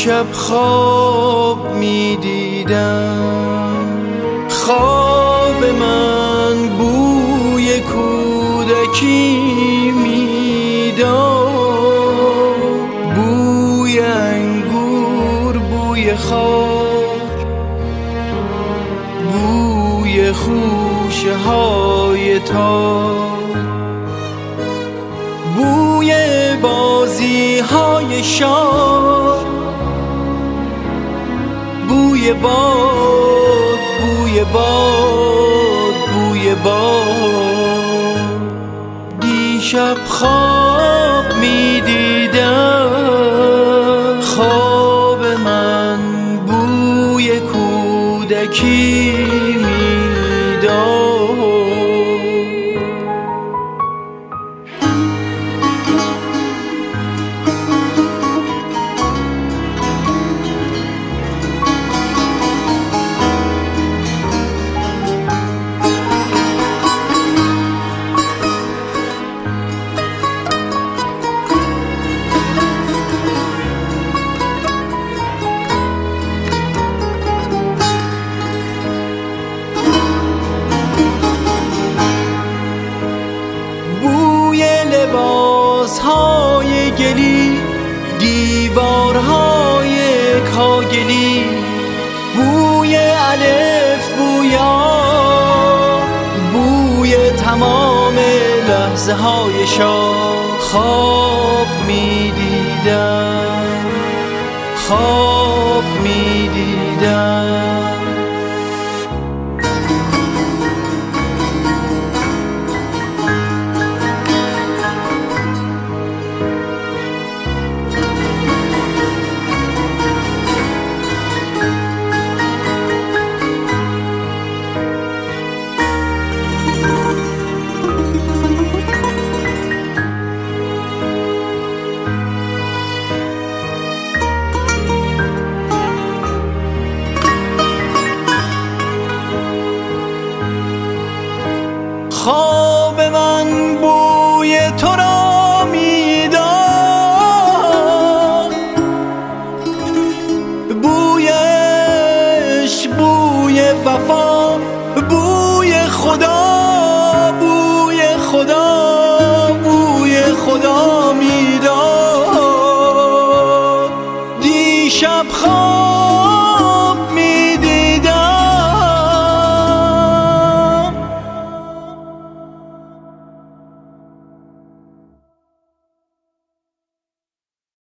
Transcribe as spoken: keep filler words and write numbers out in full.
دیشب خواب می دیدم، خواب من بوی کودکی می داد، بوی انگور، بوی خاک، بوی خوشه های تار، بوی بازی های شاد، بوی باد، بوی باد، بوی باد. دیشب خواب می دیدم، خواب من بوی کودکی می داد. لباسهای گلی، دیوارهای کاگلی، بوی الف، بوی آ، بوی تمام لحظه های شاد. خواب می دیدم، خواب می دیدم.